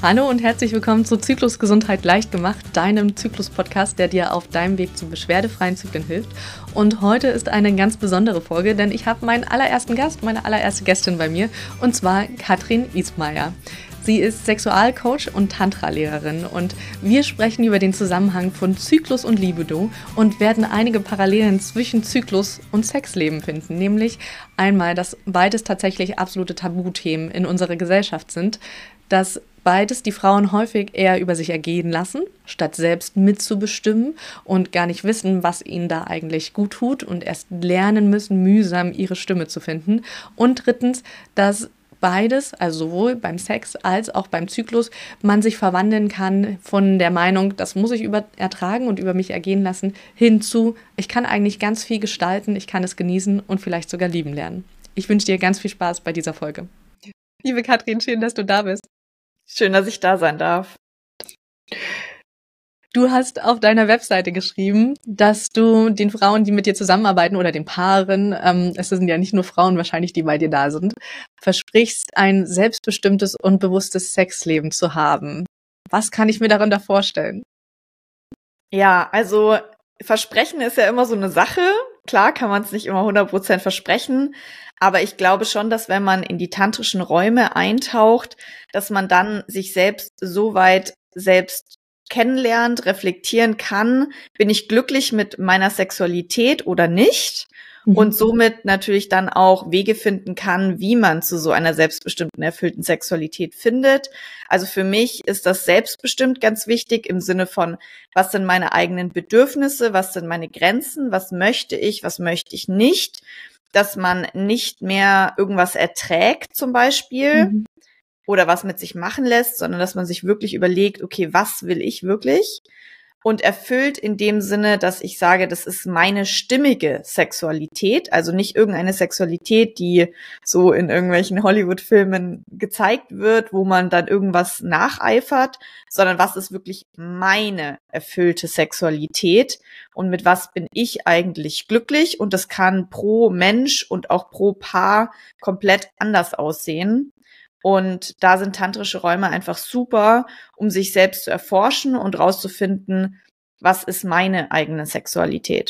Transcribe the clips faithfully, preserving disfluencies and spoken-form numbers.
Hallo und herzlich willkommen zu Zyklusgesundheit leicht gemacht, deinem Zyklus-Podcast, der dir auf deinem Weg zu beschwerdefreien Zyklen hilft. Und heute ist eine ganz besondere Folge, denn ich habe meinen allerersten Gast, meine allererste Gästin bei mir, und zwar Katrin Ismayer. Sie ist Sexualcoach und Tantra-Lehrerin und wir sprechen über den Zusammenhang von Zyklus und Libido und werden einige Parallelen zwischen Zyklus und Sexleben finden. Nämlich einmal, dass beides tatsächlich absolute Tabuthemen in unserer Gesellschaft sind, dass beides die Frauen häufig eher über sich ergehen lassen, statt selbst mitzubestimmen und gar nicht wissen, was ihnen da eigentlich gut tut und erst lernen müssen, mühsam ihre Stimme zu finden. Und drittens, dass beides, also sowohl beim Sex als auch beim Zyklus, man sich verwandeln kann von der Meinung, das muss ich über ertragen und über mich ergehen lassen, hin zu, ich kann eigentlich ganz viel gestalten, ich kann es genießen und vielleicht sogar lieben lernen. Ich wünsche dir ganz viel Spaß bei dieser Folge. Liebe Katrin, schön, dass du da bist. Schön, dass ich da sein darf. Du hast auf deiner Webseite geschrieben, dass du den Frauen, die mit dir zusammenarbeiten oder den Paaren, ähm, es sind ja nicht nur Frauen wahrscheinlich, die bei dir da sind, versprichst, ein selbstbestimmtes und bewusstes Sexleben zu haben. Was kann ich mir darunter vorstellen? Ja, also Versprechen ist ja immer so eine Sache. Klar kann man es nicht immer hundert Prozent versprechen, aber ich glaube schon, dass wenn man in die tantrischen Räume eintaucht, dass man dann sich selbst so weit selbst kennenlernt, reflektieren kann, bin ich glücklich mit meiner Sexualität oder nicht? Mhm. Und somit natürlich dann auch Wege finden kann, wie man zu so einer selbstbestimmten, erfüllten Sexualität findet. Also für mich ist das selbstbestimmt ganz wichtig im Sinne von, was sind meine eigenen Bedürfnisse, was sind meine Grenzen, was möchte ich, was möchte ich nicht, dass man nicht mehr irgendwas erträgt zum Beispiel. Mhm. Oder was mit sich machen lässt, sondern dass man sich wirklich überlegt, okay, was will ich wirklich? Und erfüllt in dem Sinne, dass ich sage, das ist meine stimmige Sexualität, also nicht irgendeine Sexualität, die so in irgendwelchen Hollywood-Filmen gezeigt wird, wo man dann irgendwas nacheifert, sondern was ist wirklich meine erfüllte Sexualität und mit was bin ich eigentlich glücklich? Und das kann pro Mensch und auch pro Paar komplett anders aussehen. Und da sind tantrische Räume einfach super, um sich selbst zu erforschen und rauszufinden, was ist meine eigene Sexualität.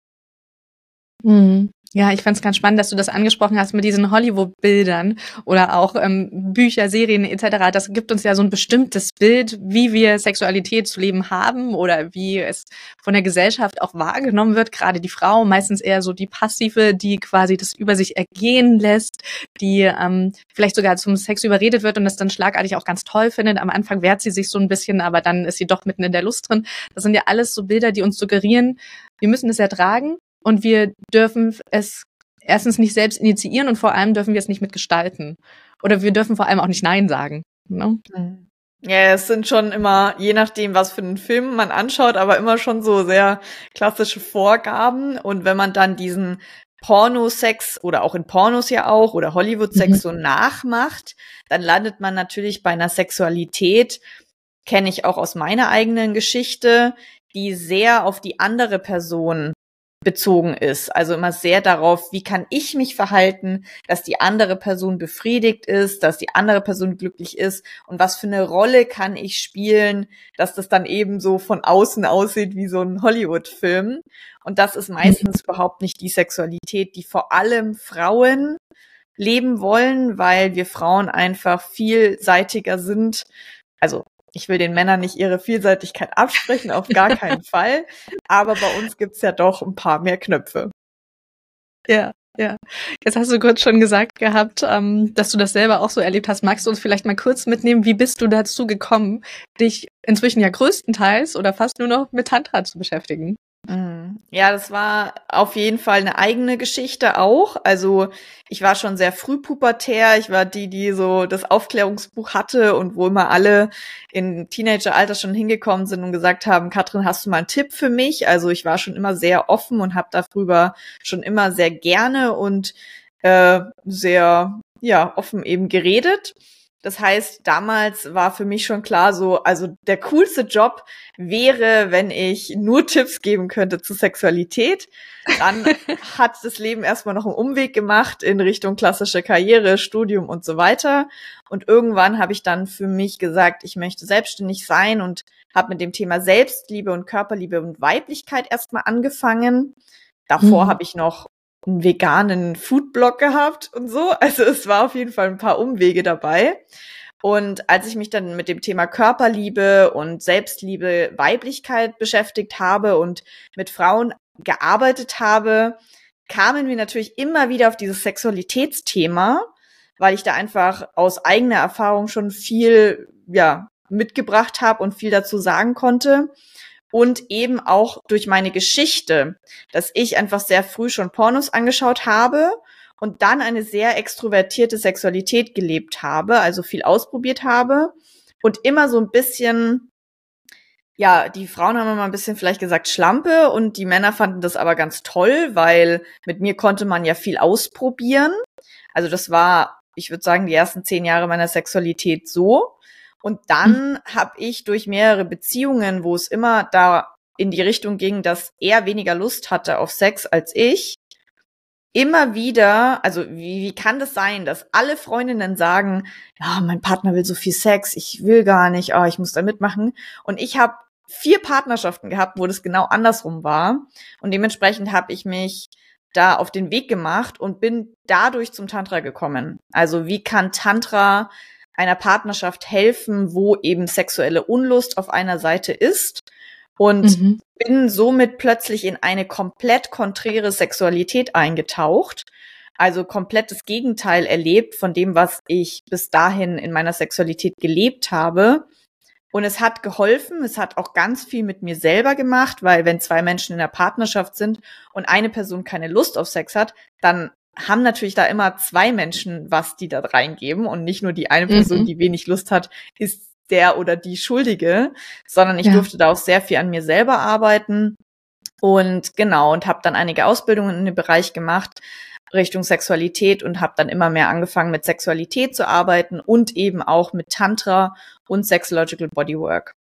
Mhm. Ja, ich fand es ganz spannend, dass du das angesprochen hast mit diesen Hollywood-Bildern oder auch ähm, Bücher, Serien et cetera. Das gibt uns ja so ein bestimmtes Bild, wie wir Sexualität zu leben haben oder wie es von der Gesellschaft auch wahrgenommen wird. Gerade die Frau, meistens eher so die Passive, die quasi das über sich ergehen lässt, die ähm, vielleicht sogar zum Sex überredet wird und das dann schlagartig auch ganz toll findet. Am Anfang wehrt sie sich so ein bisschen, aber dann ist sie doch mitten in der Lust drin. Das sind ja alles so Bilder, die uns suggerieren, wir müssen es ertragen. Und wir dürfen es erstens nicht selbst initiieren und vor allem dürfen wir es nicht mitgestalten. Oder wir dürfen vor allem auch nicht Nein sagen. Ne? Ja, es sind schon immer, je nachdem, was für einen Film man anschaut, aber immer schon so sehr klassische Vorgaben. Und wenn man dann diesen Pornosex oder auch in Pornos ja auch oder Hollywood-Sex mhm. so nachmacht, dann landet man natürlich bei einer Sexualität, kenne ich auch aus meiner eigenen Geschichte, die sehr auf die andere Person bezogen ist. Also immer sehr darauf, wie kann ich mich verhalten, dass die andere Person befriedigt ist, dass die andere Person glücklich ist und was für eine Rolle kann ich spielen, dass das dann eben so von außen aussieht wie so ein Hollywood-Film. Und das ist meistens überhaupt nicht die Sexualität, die vor allem Frauen leben wollen, weil wir Frauen einfach vielseitiger sind. Also ich will den Männern nicht ihre Vielseitigkeit absprechen, auf gar keinen Fall. Aber bei uns gibt's ja doch ein paar mehr Knöpfe. Ja, ja. Jetzt hast du kurz schon gesagt gehabt, ähm, dass du das selber auch so erlebt hast. Magst du uns vielleicht mal kurz mitnehmen, wie bist du dazu gekommen, dich inzwischen ja größtenteils oder fast nur noch mit Tantra zu beschäftigen? Ja, das war auf jeden Fall eine eigene Geschichte auch. Also ich war schon sehr früh pubertär. Ich war die, die so das Aufklärungsbuch hatte und wo immer alle in Teenageralter schon hingekommen sind und gesagt haben, Katrin, hast du mal einen Tipp für mich? Also ich war schon immer sehr offen und habe darüber schon immer sehr gerne und äh, sehr ja offen eben geredet. Das heißt, damals war für mich schon klar so, also der coolste Job wäre, wenn ich nur Tipps geben könnte zu Sexualität. Dann hat das Leben erstmal noch einen Umweg gemacht in Richtung klassische Karriere, Studium und so weiter. Und irgendwann habe ich dann für mich gesagt, ich möchte selbstständig sein und habe mit dem Thema Selbstliebe und Körperliebe und Weiblichkeit erstmal angefangen. Davor Mhm. habe ich noch einen veganen Foodblog gehabt und so. Also es war auf jeden Fall ein paar Umwege dabei. Und als ich mich dann mit dem Thema Körperliebe und Selbstliebe, Weiblichkeit beschäftigt habe und mit Frauen gearbeitet habe, kamen wir natürlich immer wieder auf dieses Sexualitätsthema, weil ich da einfach aus eigener Erfahrung schon viel, ja, mitgebracht habe und viel dazu sagen konnte. Und eben auch durch meine Geschichte, dass ich einfach sehr früh schon Pornos angeschaut habe und dann eine sehr extrovertierte Sexualität gelebt habe, also viel ausprobiert habe und immer so ein bisschen, ja, die Frauen haben immer ein bisschen vielleicht gesagt Schlampe und die Männer fanden das aber ganz toll, weil mit mir konnte man ja viel ausprobieren. Also das war, ich würde sagen, die ersten zehn Jahre meiner Sexualität so. Und dann habe ich durch mehrere Beziehungen, wo es immer da in die Richtung ging, dass er weniger Lust hatte auf Sex als ich, immer wieder, also wie, wie kann das sein, dass alle Freundinnen sagen, ja, mein Partner will so viel Sex, ich will gar nicht, oh, ich muss da mitmachen. Und ich habe vier Partnerschaften gehabt, wo das genau andersrum war. Und dementsprechend habe ich mich da auf den Weg gemacht und bin dadurch zum Tantra gekommen. Also wie kann Tantra einer Partnerschaft helfen, wo eben sexuelle Unlust auf einer Seite ist, und Mhm. bin somit plötzlich in eine komplett konträre Sexualität eingetaucht, also komplett das Gegenteil erlebt von dem, was ich bis dahin in meiner Sexualität gelebt habe. Und es hat geholfen, es hat auch ganz viel mit mir selber gemacht, weil wenn zwei Menschen in der Partnerschaft sind und eine Person keine Lust auf Sex hat, dann haben natürlich da immer zwei Menschen was, die da reingeben und nicht nur die eine Person, Mhm. die wenig Lust hat, ist der oder die Schuldige, sondern ich Ja. durfte da auch sehr viel an mir selber arbeiten und genau, und habe dann einige Ausbildungen in dem Bereich gemacht, Richtung Sexualität, und habe dann immer mehr angefangen mit Sexualität zu arbeiten und eben auch mit Tantra und Sexological Bodywork.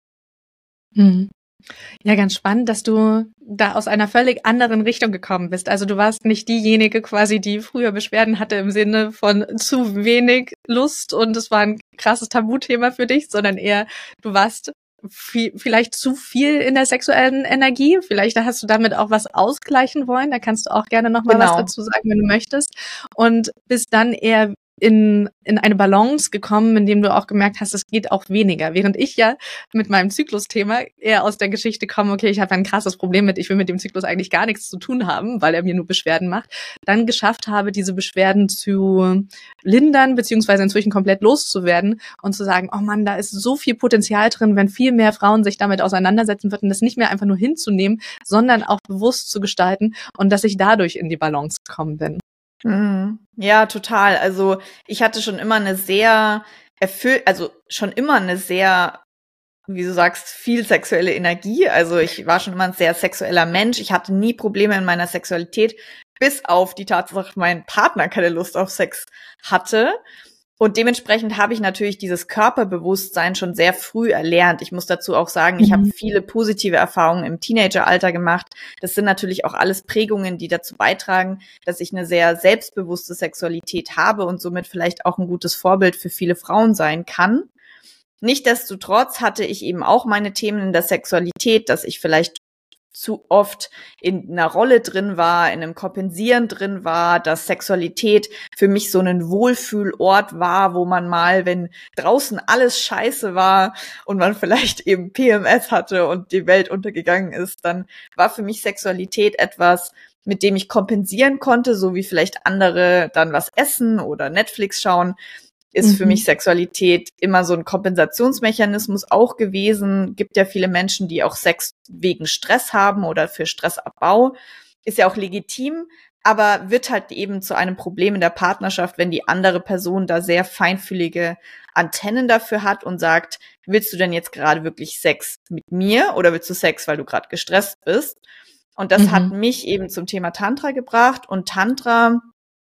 Mhm. Ja, ganz spannend, dass du da aus einer völlig anderen Richtung gekommen bist. Also du warst nicht diejenige quasi, die früher Beschwerden hatte im Sinne von zu wenig Lust und es war ein krasses Tabuthema für dich, sondern eher, du warst viel, vielleicht zu viel in der sexuellen Energie. Vielleicht hast du damit auch was ausgleichen wollen. Da kannst du auch gerne noch mal was Genau. dazu sagen, wenn du möchtest. Und bist dann eher in, in eine Balance gekommen, in dem du auch gemerkt hast, es geht auch weniger. Während ich ja mit meinem Zyklusthema eher aus der Geschichte komme, okay, ich habe ein krasses Problem mit, ich will mit dem Zyklus eigentlich gar nichts zu tun haben, weil er mir nur Beschwerden macht, dann geschafft habe, diese Beschwerden zu lindern, beziehungsweise inzwischen komplett loszuwerden und zu sagen, oh Mann, da ist so viel Potenzial drin, wenn viel mehr Frauen sich damit auseinandersetzen würden, das nicht mehr einfach nur hinzunehmen, sondern auch bewusst zu gestalten, und dass ich dadurch in die Balance gekommen bin. Mhm. Ja, total. Also ich hatte schon immer eine sehr erfüllt, also schon immer eine sehr, wie du sagst, viel sexuelle Energie. Also ich war schon immer ein sehr sexueller Mensch. Ich hatte nie Probleme in meiner Sexualität, bis auf die Tatsache, dass mein Partner keine Lust auf Sex hatte. Und dementsprechend habe ich natürlich dieses Körperbewusstsein schon sehr früh erlernt. Ich muss dazu auch sagen, ich habe viele positive Erfahrungen im Teenageralter gemacht. Das sind natürlich auch alles Prägungen, die dazu beitragen, dass ich eine sehr selbstbewusste Sexualität habe und somit vielleicht auch ein gutes Vorbild für viele Frauen sein kann. Nichtsdestotrotz hatte ich eben auch meine Themen in der Sexualität, dass ich vielleicht zu oft in einer Rolle drin war, in einem Kompensieren drin war, dass Sexualität für mich so ein Wohlfühlort war, wo man mal, wenn draußen alles scheiße war und man vielleicht eben P M S hatte und die Welt untergegangen ist, dann war für mich Sexualität etwas, mit dem ich kompensieren konnte, so wie vielleicht andere dann was essen oder Netflix schauen. Ist für mich Sexualität immer so ein Kompensationsmechanismus auch gewesen. Gibt ja viele Menschen, die auch Sex wegen Stress haben oder für Stressabbau. Ist ja auch legitim, aber wird halt eben zu einem Problem in der Partnerschaft, wenn die andere Person da sehr feinfühlige Antennen dafür hat und sagt, willst du denn jetzt gerade wirklich Sex mit mir oder willst du Sex, weil du gerade gestresst bist? Und das Mhm. hat mich eben zum Thema Tantra gebracht, und Tantra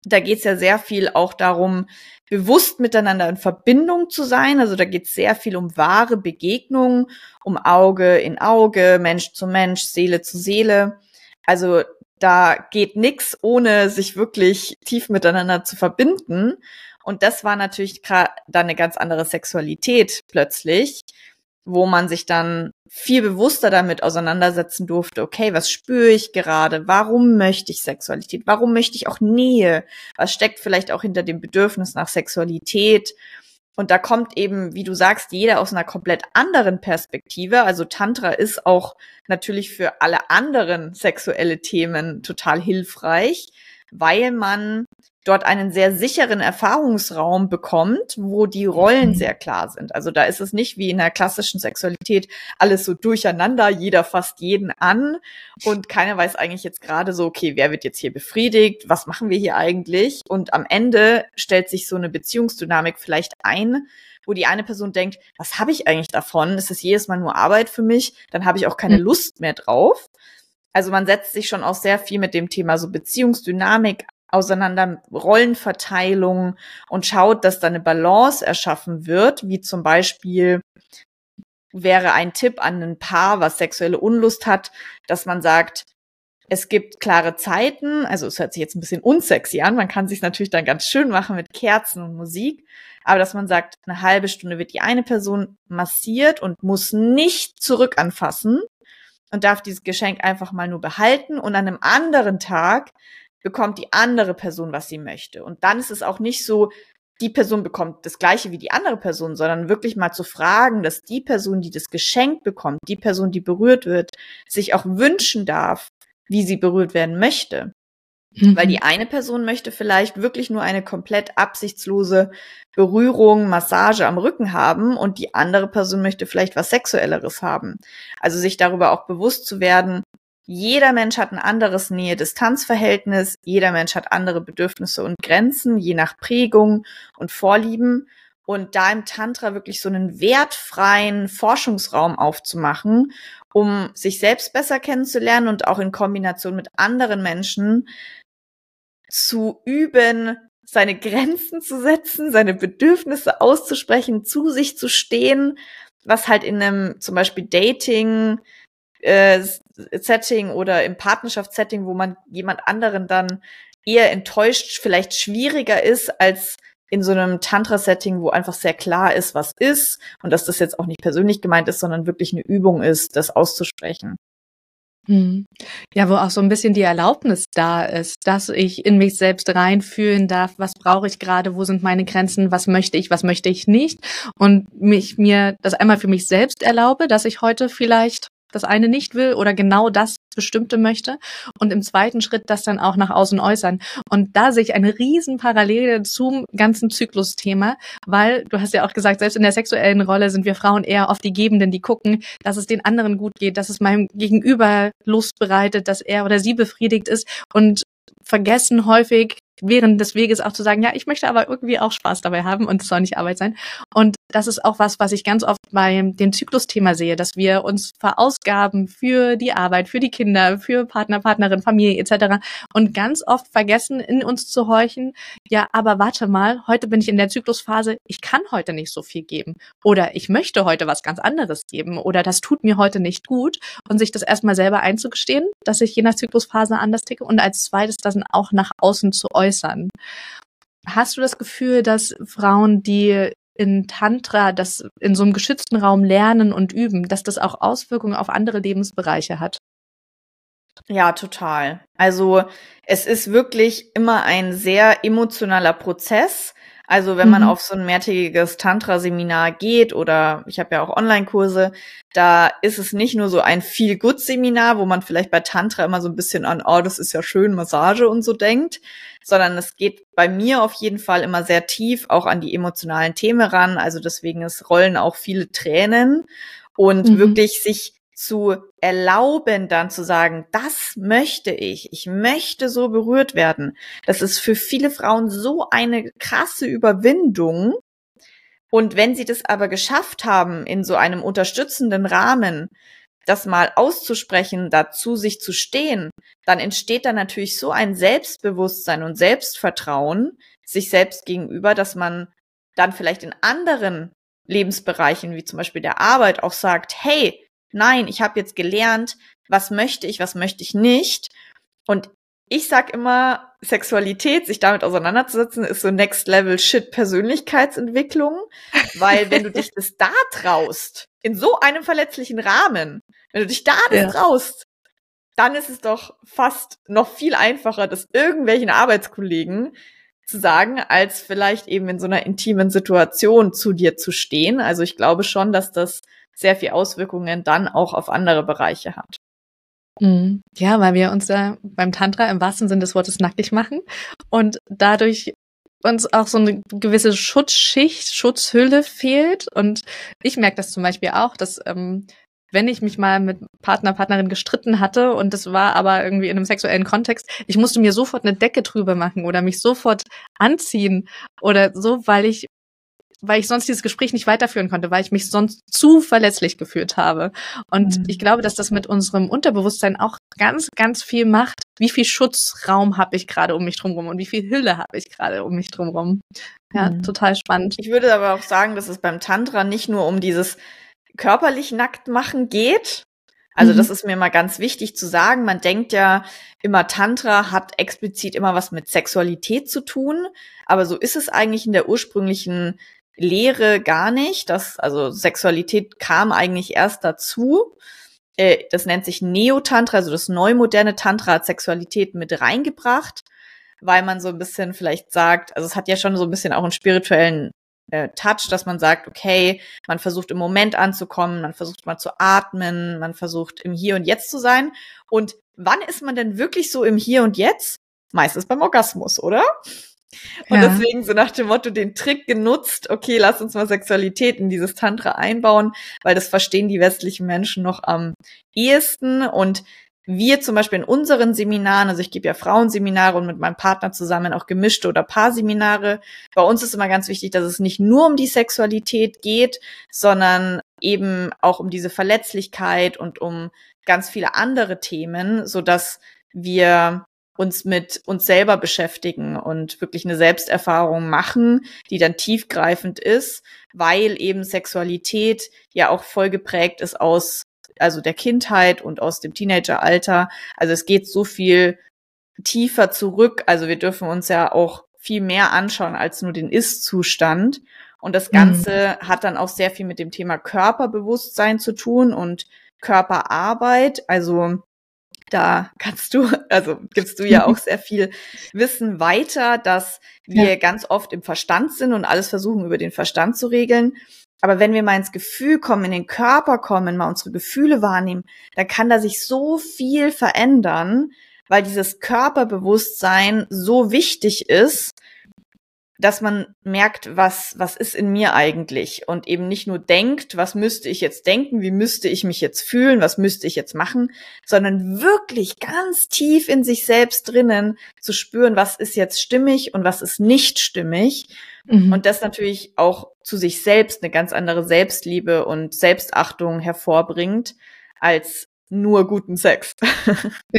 Da geht's ja sehr viel auch darum, bewusst miteinander in Verbindung zu sein. Also da geht's sehr viel um wahre Begegnungen, um Auge in Auge, Mensch zu Mensch, Seele zu Seele. Also da geht nix, ohne sich wirklich tief miteinander zu verbinden. Und das war natürlich gerade dann eine ganz andere Sexualität plötzlich, wo man sich dann viel bewusster damit auseinandersetzen durfte, okay, was spüre ich gerade? Warum möchte ich Sexualität? Warum möchte ich auch Nähe? Was steckt vielleicht auch hinter dem Bedürfnis nach Sexualität? Und da kommt eben, wie du sagst, jeder aus einer komplett anderen Perspektive. Also Tantra ist auch natürlich für alle anderen sexuelle Themen total hilfreich, weil man dort einen sehr sicheren Erfahrungsraum bekommt, wo die Rollen sehr klar sind. Also da ist es nicht wie in der klassischen Sexualität alles so durcheinander, jeder fasst jeden an und keiner weiß eigentlich jetzt gerade so, okay, wer wird jetzt hier befriedigt, was machen wir hier eigentlich? Und am Ende stellt sich so eine Beziehungsdynamik vielleicht ein, wo die eine Person denkt, was habe ich eigentlich davon? Ist das jedes Mal nur Arbeit für mich? Dann habe ich auch keine Lust mehr drauf. Also man setzt sich schon auch sehr viel mit dem Thema so Beziehungsdynamik auseinander, Rollenverteilung und schaut, dass da eine Balance erschaffen wird, wie zum Beispiel wäre ein Tipp an ein Paar, was sexuelle Unlust hat, dass man sagt, es gibt klare Zeiten, also es hört sich jetzt ein bisschen unsexy an, man kann es sich natürlich dann ganz schön machen mit Kerzen und Musik, aber dass man sagt, eine halbe Stunde wird die eine Person massiert und muss nicht zurück anfassen und darf dieses Geschenk einfach mal nur behalten und an einem anderen Tag bekommt die andere Person, was sie möchte. Und dann ist es auch nicht so, die Person bekommt das Gleiche wie die andere Person, sondern wirklich mal zu fragen, dass die Person, die das Geschenk bekommt, die Person, die berührt wird, sich auch wünschen darf, wie sie berührt werden möchte. Mhm. Weil die eine Person möchte vielleicht wirklich nur eine komplett absichtslose Berührung, Massage am Rücken haben und die andere Person möchte vielleicht was Sexuelleres haben. Also sich darüber auch bewusst zu werden, jeder Mensch hat ein anderes Nähe-Distanz-Verhältnis, jeder Mensch hat andere Bedürfnisse und Grenzen, je nach Prägung und Vorlieben. Und da im Tantra wirklich so einen wertfreien Forschungsraum aufzumachen, um sich selbst besser kennenzulernen und auch in Kombination mit anderen Menschen zu üben, seine Grenzen zu setzen, seine Bedürfnisse auszusprechen, zu sich zu stehen, was halt in einem zum Beispiel Dating Äh, Setting oder im Partnerschaftssetting, wo man jemand anderen dann eher enttäuscht, vielleicht schwieriger ist als in so einem Tantra-Setting, wo einfach sehr klar ist, was ist und dass das jetzt auch nicht persönlich gemeint ist, sondern wirklich eine Übung ist, das auszusprechen. Hm. Ja, wo auch so ein bisschen die Erlaubnis da ist, dass ich in mich selbst reinfühlen darf, was brauche ich gerade, wo sind meine Grenzen, was möchte ich, was möchte ich nicht und mich mir das einmal für mich selbst erlaube, dass ich heute vielleicht das eine nicht will oder genau das Bestimmte möchte und im zweiten Schritt das dann auch nach außen äußern. Und da sehe ich eine riesen Parallele zum ganzen Zyklusthema, weil du hast ja auch gesagt, selbst in der sexuellen Rolle sind wir Frauen eher oft die Gebenden, die gucken, dass es den anderen gut geht, dass es meinem Gegenüber Lust bereitet, dass er oder sie befriedigt ist und vergessen häufig während des Weges auch zu sagen, ja, ich möchte aber irgendwie auch Spaß dabei haben und es soll nicht Arbeit sein. Und das ist auch was, was ich ganz oft bei dem Zyklusthema sehe, dass wir uns verausgaben für die Arbeit, für die Kinder, für Partner, Partnerin, Familie et cetera und ganz oft vergessen, in uns zu horchen, ja, aber warte mal, heute bin ich in der Zyklusphase, ich kann heute nicht so viel geben oder ich möchte heute was ganz anderes geben oder das tut mir heute nicht gut und sich das erstmal selber einzugestehen, dass ich je nach Zyklusphase anders ticke und als zweites das dann auch nach außen zu äußern. Hast du das Gefühl, dass Frauen, die in Tantra das in so einem geschützten Raum lernen und üben, dass das auch Auswirkungen auf andere Lebensbereiche hat? Ja, total. Also es ist wirklich immer ein sehr emotionaler Prozess. Also wenn man mhm. auf so ein mehrtägiges Tantra-Seminar geht oder ich habe ja auch Online-Kurse, da ist es nicht nur so ein Feel-Good-Seminar, wo man vielleicht bei Tantra immer so ein bisschen an, oh, das ist ja schön, Massage und so denkt, sondern es geht bei mir auf jeden Fall immer sehr tief auch an die emotionalen Themen ran. Also deswegen es rollen auch viele Tränen und mhm. wirklich sich zu erlauben, dann zu sagen, das möchte ich, ich möchte so berührt werden. Das ist für viele Frauen so eine krasse Überwindung. Und wenn sie das aber geschafft haben, in so einem unterstützenden Rahmen das mal auszusprechen, dazu sich zu stehen, dann entsteht da natürlich so ein Selbstbewusstsein und Selbstvertrauen sich selbst gegenüber, dass man dann vielleicht in anderen Lebensbereichen, wie zum Beispiel der Arbeit, auch sagt, hey, nein, ich habe jetzt gelernt, was möchte ich, was möchte ich nicht. Und ich sag immer, Sexualität, sich damit auseinanderzusetzen, ist so Next Level Shit Persönlichkeitsentwicklung, weil wenn du dich das da traust, in so einem verletzlichen Rahmen, wenn du dich da das Ja. traust, dann ist es doch fast noch viel einfacher, das irgendwelchen Arbeitskollegen zu sagen, als vielleicht eben in so einer intimen Situation zu dir zu stehen. Also ich glaube schon, dass das sehr viel Auswirkungen dann auch auf andere Bereiche hat. Mhm. Ja, weil wir uns da beim Tantra im wahrsten Sinne des Wortes nackig machen und dadurch uns auch so eine gewisse Schutzschicht, Schutzhülle fehlt. Und ich merke das zum Beispiel auch, dass ähm, wenn ich mich mal mit Partner, Partnerin gestritten hatte und das war aber irgendwie in einem sexuellen Kontext, ich musste mir sofort eine Decke drüber machen oder mich sofort anziehen oder so, weil ich weil ich sonst dieses Gespräch nicht weiterführen konnte, weil ich mich sonst zu verletzlich gefühlt habe. Und mhm. ich glaube, dass das mit unserem Unterbewusstsein auch ganz, ganz viel macht. Wie viel Schutzraum habe ich gerade um mich drumherum und wie viel Hülle habe ich gerade um mich drumherum. Ja, mhm. total spannend. Ich würde aber auch sagen, dass es beim Tantra nicht nur um dieses körperlich nackt machen geht. Also mhm. das ist mir mal ganz wichtig zu sagen. Man denkt ja immer, Tantra hat explizit immer was mit Sexualität zu tun. Aber so ist es eigentlich in der ursprünglichen Lehre gar nicht. Das, also Sexualität kam eigentlich erst dazu. Äh, das nennt sich Neo-Tantra, also das neumoderne Tantra hat Sexualität mit reingebracht, weil man so ein bisschen vielleicht sagt, also es hat ja schon so ein bisschen auch einen spirituellen äh, Touch, dass man sagt, okay, man versucht im Moment anzukommen, man versucht mal zu atmen, man versucht im Hier und Jetzt zu sein. Und wann ist man denn wirklich so im Hier und Jetzt? Meistens beim Orgasmus, oder? Und ja. deswegen so nach dem Motto den Trick genutzt, okay, lass uns mal Sexualität in dieses Tantra einbauen, weil das verstehen die westlichen Menschen noch am ehesten. Und wir zum Beispiel in unseren Seminaren, also ich gebe ja Frauenseminare und mit meinem Partner zusammen auch gemischte oder Paarseminare. Bei uns ist immer ganz wichtig, dass es nicht nur um die Sexualität geht, sondern eben auch um diese Verletzlichkeit und um ganz viele andere Themen, sodass wir uns mit uns selber beschäftigen und wirklich eine Selbsterfahrung machen, die dann tiefgreifend ist, weil eben Sexualität ja auch voll geprägt ist aus, also der Kindheit und aus dem Teenageralter. Also es geht so viel tiefer zurück. Also wir dürfen uns ja auch viel mehr anschauen als nur den Ist-Zustand. Und das Ganze mhm. hat dann auch sehr viel mit dem Thema Körperbewusstsein zu tun und Körperarbeit. Also da kannst du, also gibst du ja auch sehr viel Wissen weiter, dass wir ja. ganz oft im Verstand sind und alles versuchen, über den Verstand zu regeln. Aber wenn wir mal ins Gefühl kommen, in den Körper kommen, mal unsere Gefühle wahrnehmen, dann kann da sich so viel verändern, weil dieses Körperbewusstsein so wichtig ist, dass man merkt, was, was ist in mir eigentlich und eben nicht nur denkt, was müsste ich jetzt denken, wie müsste ich mich jetzt fühlen, was müsste ich jetzt machen, sondern wirklich ganz tief in sich selbst drinnen zu spüren, was ist jetzt stimmig und was ist nicht stimmig. Mhm. Und das natürlich auch zu sich selbst eine ganz andere Selbstliebe und Selbstachtung hervorbringt als nur guten Sex. Ja.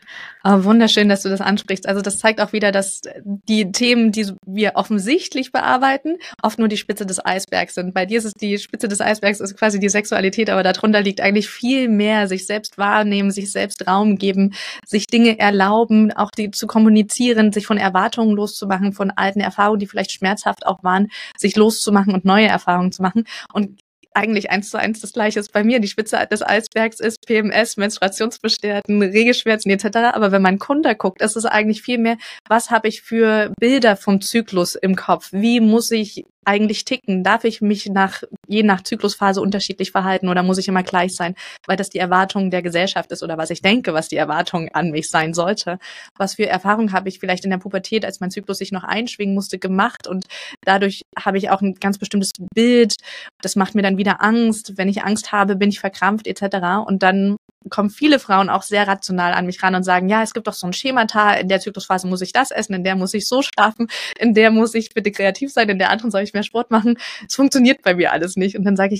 Oh, wunderschön, dass du das ansprichst. Also das zeigt auch wieder, dass die Themen, die wir offensichtlich bearbeiten, oft nur die Spitze des Eisbergs sind. Bei dir ist es die Spitze des Eisbergs, ist quasi die Sexualität, aber darunter liegt eigentlich viel mehr, sich selbst wahrnehmen, sich selbst Raum geben, sich Dinge erlauben, auch die zu kommunizieren, sich von Erwartungen loszumachen, von alten Erfahrungen, die vielleicht schmerzhaft auch waren, sich loszumachen und neue Erfahrungen zu machen. Und eigentlich eins zu eins das Gleiche ist bei mir. Die Spitze des Eisbergs ist P M S, Menstruationsbeschwerden, Regelschmerzen et cetera. Aber wenn man Kunde guckt, ist es eigentlich viel mehr, was habe ich für Bilder vom Zyklus im Kopf? Wie muss ich eigentlich ticken? Darf ich mich nach je nach Zyklusphase unterschiedlich verhalten oder muss ich immer gleich sein? Weil das die Erwartung der Gesellschaft ist oder was ich denke, was die Erwartung an mich sein sollte. Was für Erfahrungen habe ich vielleicht in der Pubertät, als mein Zyklus sich noch einschwingen musste, gemacht und dadurch habe ich auch ein ganz bestimmtes Bild. Das macht mir dann wieder Angst. Wenn ich Angst habe, bin ich verkrampft et cetera. Und dann kommen viele Frauen auch sehr rational an mich ran und sagen, ja, es gibt doch so ein Schemata, in der Zyklusphase muss ich das essen, in der muss ich so schlafen, in der muss ich bitte kreativ sein, in der anderen soll ich mehr Sport machen. Es funktioniert bei mir alles nicht. Und dann sage ich, ja, du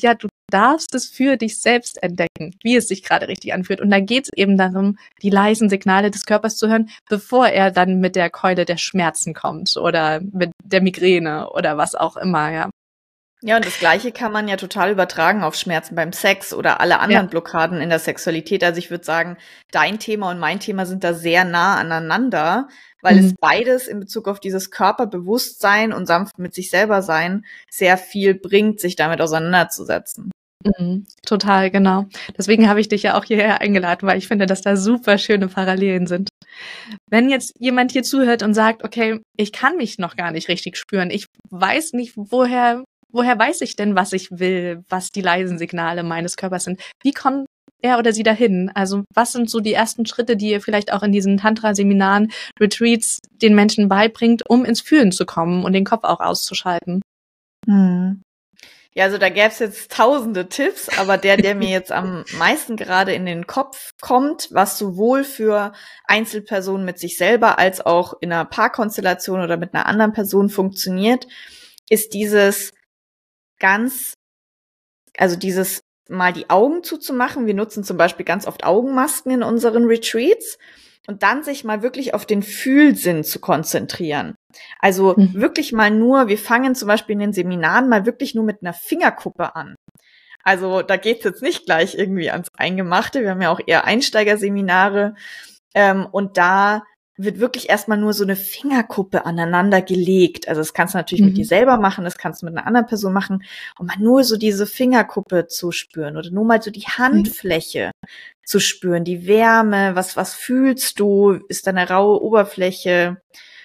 darfst es für dich selbst entdecken, wie es sich gerade richtig anfühlt. Und da geht es eben darum, die leisen Signale des Körpers zu hören, bevor er dann mit der Keule der Schmerzen kommt oder mit der Migräne oder was auch immer, ja. Ja, und das Gleiche kann man ja total übertragen auf Schmerzen beim Sex oder alle anderen Ja. Blockaden in der Sexualität. Also ich würde sagen, dein Thema und mein Thema sind da sehr nah aneinander, weil Mhm. es beides in Bezug auf dieses Körperbewusstsein und sanft mit sich selber sein sehr viel bringt, sich damit auseinanderzusetzen. Mhm, total, genau. Deswegen habe ich dich ja auch hierher eingeladen, weil ich finde, dass da super schöne Parallelen sind. Wenn jetzt jemand hier zuhört und sagt, okay, ich kann mich noch gar nicht richtig spüren, ich weiß nicht, woher, woher weiß ich denn, was ich will, was die leisen Signale meines Körpers sind? Wie kommt er oder sie dahin? Also was sind so die ersten Schritte, die ihr vielleicht auch in diesen Tantra-Seminaren, Retreats den Menschen beibringt, um ins Fühlen zu kommen und den Kopf auch auszuschalten? Hm. Ja, also da gäbe es jetzt tausende Tipps, aber der, der mir jetzt am meisten gerade in den Kopf kommt, was sowohl für Einzelpersonen mit sich selber als auch in einer Paarkonstellation oder mit einer anderen Person funktioniert, ist dieses ganz, also dieses mal die Augen zuzumachen. Wir nutzen zum Beispiel ganz oft Augenmasken in unseren Retreats und dann sich mal wirklich auf den Fühlsinn zu konzentrieren. Also Mhm. wirklich mal nur, wir fangen zum Beispiel in den Seminaren mal wirklich nur mit einer Fingerkuppe an. Also da geht's jetzt nicht gleich irgendwie ans Eingemachte. Wir haben ja auch eher Einsteigerseminare. Ähm, und da wird wirklich erstmal nur so eine Fingerkuppe aneinander gelegt. Also das kannst du natürlich Mhm. mit dir selber machen, das kannst du mit einer anderen Person machen, um mal nur so diese Fingerkuppe zu spüren oder nur mal so die Handfläche zu spüren, die Wärme, was, was fühlst du, ist da eine raue Oberfläche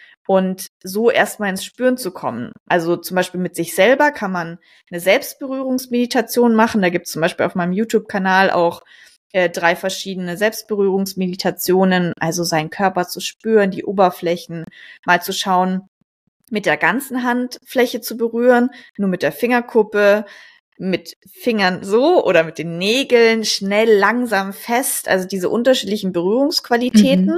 und so erstmal ins Spüren zu kommen. Also zum Beispiel mit sich selber kann man eine Selbstberührungsmeditation machen. Da gibt es zum Beispiel auf meinem YouTube-Kanal auch äh, drei verschiedene Selbstberührungsmeditationen, also seinen Körper zu spüren, die Oberflächen, mal zu schauen, mit der ganzen Handfläche zu berühren, nur mit der Fingerkuppe, mit Fingern so oder mit den Nägeln, schnell, langsam, fest, also diese unterschiedlichen Berührungsqualitäten. Mhm.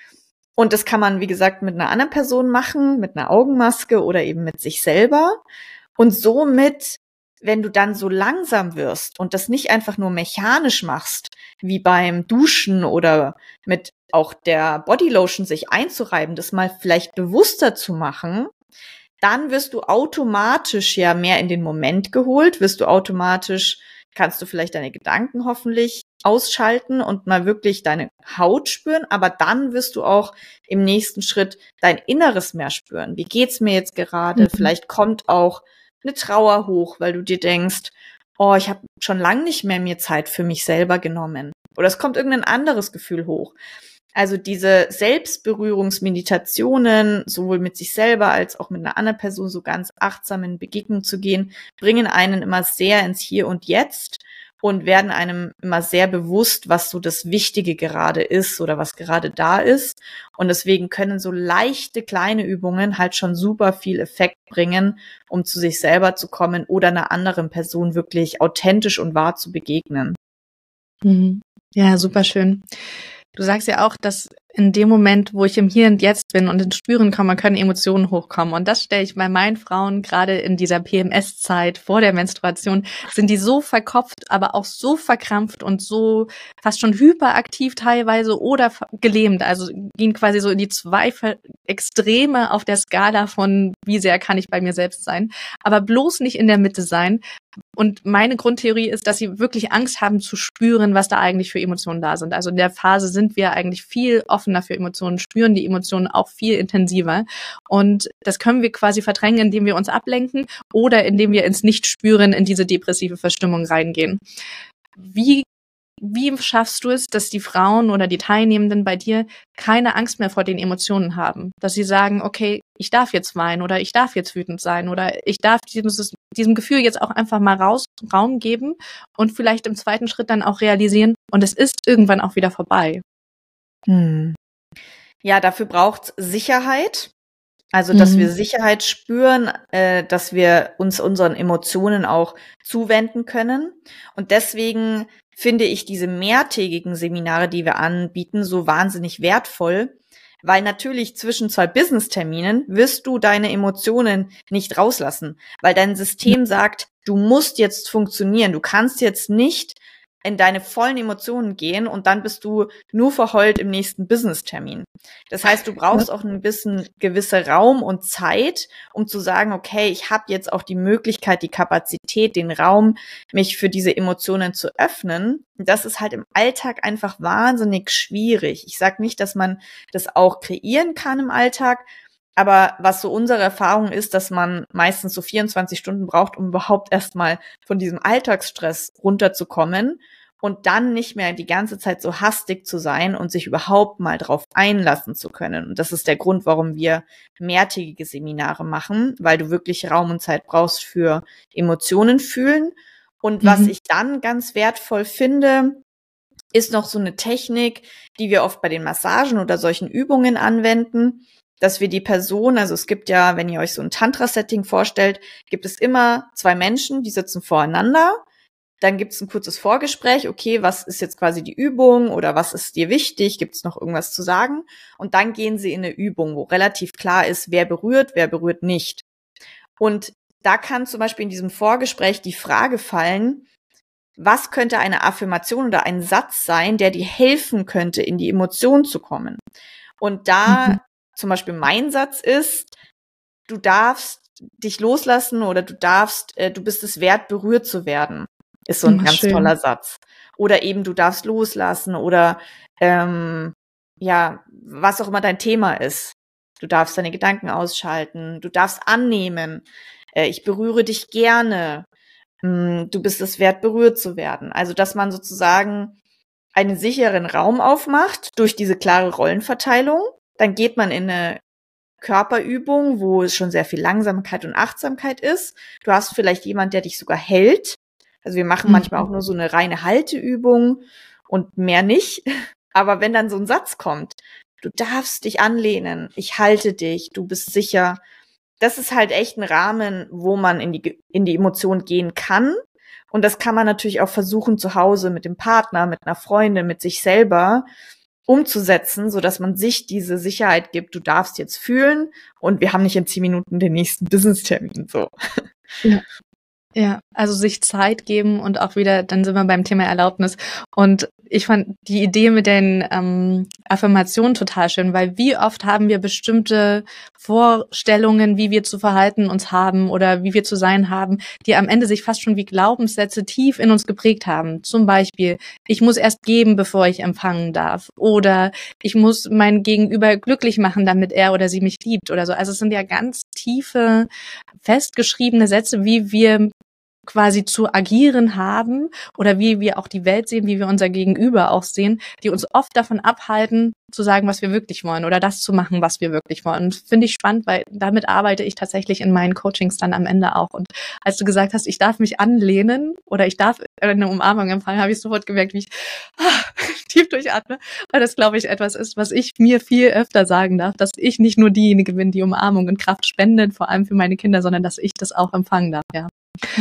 Und das kann man, wie gesagt, mit einer anderen Person machen, mit einer Augenmaske oder eben mit sich selber. Und somit, wenn du dann so langsam wirst und das nicht einfach nur mechanisch machst, wie beim Duschen oder mit auch der Bodylotion sich einzureiben, das mal vielleicht bewusster zu machen, dann wirst du automatisch ja mehr in den Moment geholt, wirst du automatisch, kannst du vielleicht deine Gedanken hoffentlich ausschalten und mal wirklich deine Haut spüren, aber dann wirst du auch im nächsten Schritt dein Inneres mehr spüren. Wie geht's mir jetzt gerade? Mhm. Vielleicht kommt auch eine Trauer hoch, weil du dir denkst, oh, ich habe schon lange nicht mehr mir Zeit für mich selber genommen. Oder es kommt irgendein anderes Gefühl hoch. Also diese Selbstberührungsmeditationen, sowohl mit sich selber als auch mit einer anderen Person so ganz achtsam in Begegnung zu gehen, bringen einen immer sehr ins Hier und Jetzt und werden einem immer sehr bewusst, was so das Wichtige gerade ist oder was gerade da ist. Und deswegen können so leichte kleine Übungen halt schon super viel Effekt bringen, um zu sich selber zu kommen oder einer anderen Person wirklich authentisch und wahr zu begegnen. Mhm. Ja, super schön. Du sagst ja auch, dass in dem Moment, wo ich im Hier und Jetzt bin und ins Spüren komme, können Emotionen hochkommen. Und das stelle ich bei meinen Frauen gerade in dieser P M S-Zeit vor der Menstruation, sind die so verkopft, aber auch so verkrampft und so fast schon hyperaktiv teilweise oder gelähmt. Also gehen quasi so in die zwei Extreme auf der Skala von, wie sehr kann ich bei mir selbst sein, aber bloß nicht in der Mitte sein. Und meine Grundtheorie ist, dass sie wirklich Angst haben zu spüren, was da eigentlich für Emotionen da sind. Also in der Phase sind wir eigentlich viel offener für Emotionen, spüren die Emotionen auch viel intensiver. Und das können wir quasi verdrängen, indem wir uns ablenken oder indem wir ins Nichtspüren in diese depressive Verstimmung reingehen. Wie Wie schaffst du es, dass die Frauen oder die Teilnehmenden bei dir keine Angst mehr vor den Emotionen haben? Dass sie sagen, okay, ich darf jetzt weinen oder ich darf jetzt wütend sein oder ich darf dieses, diesem Gefühl jetzt auch einfach mal raus, Raum geben und vielleicht im zweiten Schritt dann auch realisieren und es ist irgendwann auch wieder vorbei. Hm. Ja, dafür braucht's Sicherheit. Also, dass Mhm. wir Sicherheit spüren, äh, dass wir uns unseren Emotionen auch zuwenden können. Und deswegen finde ich diese mehrtägigen Seminare, die wir anbieten, so wahnsinnig wertvoll, weil natürlich zwischen zwei Business-Terminen wirst du deine Emotionen nicht rauslassen, weil dein System sagt, du musst jetzt funktionieren. Du kannst jetzt nicht in deine vollen Emotionen gehen und dann bist du nur verheult im nächsten Business-Termin. Das heißt, du brauchst auch ein bisschen gewisse Raum und Zeit, um zu sagen, okay, ich habe jetzt auch die Möglichkeit, die Kapazität, den Raum, mich für diese Emotionen zu öffnen. Das ist halt im Alltag einfach wahnsinnig schwierig. Ich sage nicht, dass man das auch kreieren kann im Alltag, aber was so unsere Erfahrung ist, dass man meistens so vierundzwanzig Stunden braucht, um überhaupt erstmal von diesem Alltagsstress runterzukommen und dann nicht mehr die ganze Zeit so hastig zu sein und sich überhaupt mal drauf einlassen zu können. Und das ist der Grund, warum wir mehrtägige Seminare machen, weil du wirklich Raum und Zeit brauchst für Emotionen fühlen. Und mhm. was ich dann ganz wertvoll finde, ist noch so eine Technik, die wir oft bei den Massagen oder solchen Übungen anwenden, dass wir die Person, also es gibt ja, wenn ihr euch so ein Tantra-Setting vorstellt, gibt es immer zwei Menschen, die sitzen voreinander. Dann gibt es ein kurzes Vorgespräch, okay, was ist jetzt quasi die Übung oder was ist dir wichtig, gibt es noch irgendwas zu sagen? Und dann gehen sie in eine Übung, wo relativ klar ist, wer berührt, wer berührt nicht. Und da kann zum Beispiel in diesem Vorgespräch die Frage fallen, was könnte eine Affirmation oder ein Satz sein, der dir helfen könnte, in die Emotion zu kommen? Und da mhm. zum Beispiel mein Satz ist, du darfst dich loslassen oder du darfst, äh, du bist es wert, berührt zu werden. Ist so ein oh, ganz schön. Toller Satz. Oder eben, du darfst loslassen oder ähm, ja, was auch immer dein Thema ist. Du darfst deine Gedanken ausschalten, du darfst annehmen, äh, ich berühre dich gerne, ähm, du bist es wert, berührt zu werden. Also, dass man sozusagen einen sicheren Raum aufmacht durch diese klare Rollenverteilung. Dann geht man in eine Körperübung, wo es schon sehr viel Langsamkeit und Achtsamkeit ist. Du hast vielleicht jemand, der dich sogar hält. Also wir machen mhm. manchmal auch nur so eine reine Halteübung und mehr nicht. Aber wenn dann so ein Satz kommt, du darfst dich anlehnen, ich halte dich, du bist sicher. Das ist halt echt ein Rahmen, wo man in die, in die Emotion gehen kann. Und das kann man natürlich auch versuchen, zu Hause mit dem Partner, mit einer Freundin, mit sich selber umzusetzen, so dass man sich diese Sicherheit gibt, du darfst jetzt fühlen und wir haben nicht in zehn Minuten den nächsten Business-Termin, so. Ja. Ja, also sich Zeit geben und auch wieder, dann sind wir beim Thema Erlaubnis. Und ich fand die Idee mit den ähm, Affirmationen total schön, weil wie oft haben wir bestimmte Vorstellungen, wie wir zu verhalten uns haben oder wie wir zu sein haben, die am Ende sich fast schon wie Glaubenssätze tief in uns geprägt haben. Zum Beispiel, ich muss erst geben, bevor ich empfangen darf. Oder ich muss mein Gegenüber glücklich machen, damit er oder sie mich liebt oder so. Also es sind ja ganz tiefe, festgeschriebene Sätze, wie wir quasi zu agieren haben oder wie wir auch die Welt sehen, wie wir unser Gegenüber auch sehen, die uns oft davon abhalten, zu sagen, was wir wirklich wollen oder das zu machen, was wir wirklich wollen. Und finde ich spannend, weil damit arbeite ich tatsächlich in meinen Coachings dann am Ende auch. Und als du gesagt hast, ich darf mich anlehnen oder ich darf eine Umarmung empfangen, habe ich sofort gemerkt, wie ich ah, tief durchatme, weil das, glaube ich, etwas ist, was ich mir viel öfter sagen darf, dass ich nicht nur diejenige bin, die Umarmung und Kraft spendet, vor allem für meine Kinder, sondern dass ich das auch empfangen darf, ja.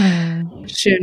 Hm. Schön.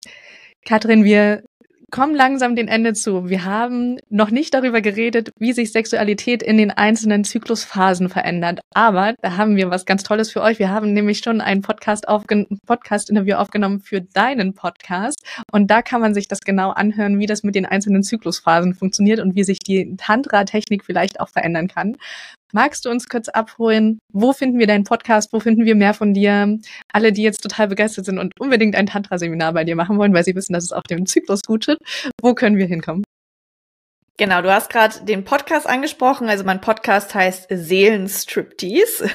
Katrin, wir kommen langsam dem Ende zu. Wir haben noch nicht darüber geredet, wie sich Sexualität in den einzelnen Zyklusphasen verändert. Aber da haben wir was ganz Tolles für euch. Wir haben nämlich schon ein Podcast aufgen- Podcast-Interview aufgenommen für deinen Podcast. Und da kann man sich das genau anhören, wie das mit den einzelnen Zyklusphasen funktioniert und wie sich die Tantra-Technik vielleicht auch verändern kann. Magst du uns kurz abholen? Wo finden wir deinen Podcast? Wo finden wir mehr von dir? Alle, die jetzt total begeistert sind und unbedingt ein Tantra-Seminar bei dir machen wollen, weil sie wissen, dass es auch dem Zyklus gut tut. Wo können wir hinkommen? Genau, du hast gerade den Podcast angesprochen. Also mein Podcast heißt Seelenstriptease.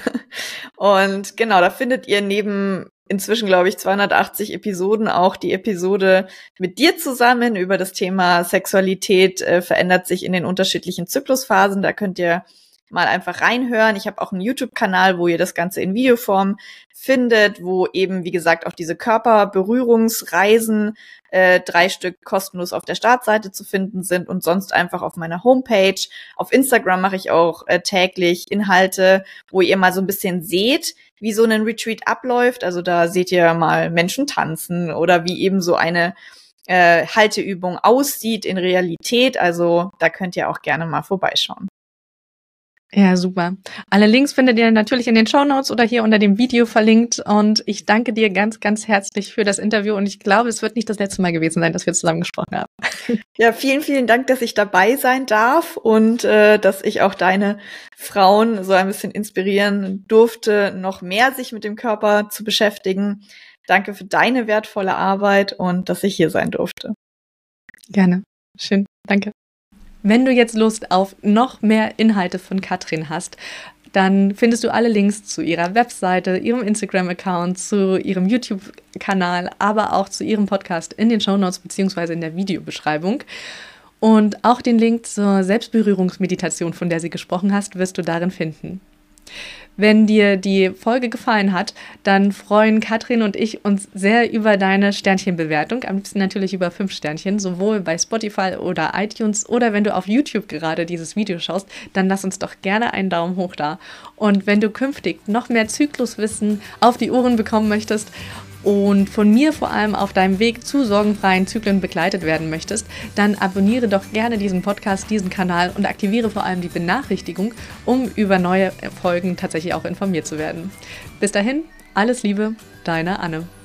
Und genau, da findet ihr neben inzwischen, glaube ich, zweihundertachtzig Episoden auch die Episode mit dir zusammen über das Thema Sexualität äh, verändert sich in den unterschiedlichen Zyklusphasen. Da könnt ihr mal einfach reinhören. Ich habe auch einen YouTube-Kanal, wo ihr das Ganze in Videoform findet, wo eben, wie gesagt, auch diese Körperberührungsreisen, äh, drei Stück kostenlos auf der Startseite zu finden sind und sonst einfach auf meiner Homepage. Auf Instagram mache ich auch äh, täglich Inhalte, wo ihr mal so ein bisschen seht, wie so ein Retreat abläuft. Also da seht ihr mal Menschen tanzen oder wie eben so eine äh, Halteübung aussieht in Realität. Also da könnt ihr auch gerne mal vorbeischauen. Ja, super. Alle Links findet ihr natürlich in den Shownotes oder hier unter dem Video verlinkt. Und ich danke dir ganz, ganz herzlich für das Interview. Und ich glaube, es wird nicht das letzte Mal gewesen sein, dass wir zusammen gesprochen haben. Ja, vielen, vielen Dank, dass ich dabei sein darf und äh, dass ich auch deine Frauen so ein bisschen inspirieren durfte, noch mehr sich mit dem Körper zu beschäftigen. Danke für deine wertvolle Arbeit und dass ich hier sein durfte. Gerne. Schön. Danke. Wenn du jetzt Lust auf noch mehr Inhalte von Katrin hast, dann findest du alle Links zu ihrer Webseite, ihrem Instagram-Account, zu ihrem YouTube-Kanal, aber auch zu ihrem Podcast in den Shownotes bzw. in der Videobeschreibung. Und auch den Link zur Selbstberührungsmeditation, von der sie gesprochen hast, wirst du darin finden. Wenn dir die Folge gefallen hat, dann freuen Katrin und ich uns sehr über deine Sternchenbewertung. Am liebsten natürlich über fünf Sternchen, sowohl bei Spotify oder iTunes oder wenn du auf YouTube gerade dieses Video schaust, dann lass uns doch gerne einen Daumen hoch da. Und wenn du künftig noch mehr Zykluswissen auf die Ohren bekommen möchtest und von mir vor allem auf deinem Weg zu sorgenfreien Zyklen begleitet werden möchtest, dann abonniere doch gerne diesen Podcast, diesen Kanal und aktiviere vor allem die Benachrichtigung, um über neue Folgen tatsächlich auch informiert zu werden. Bis dahin, alles Liebe, deine Anne.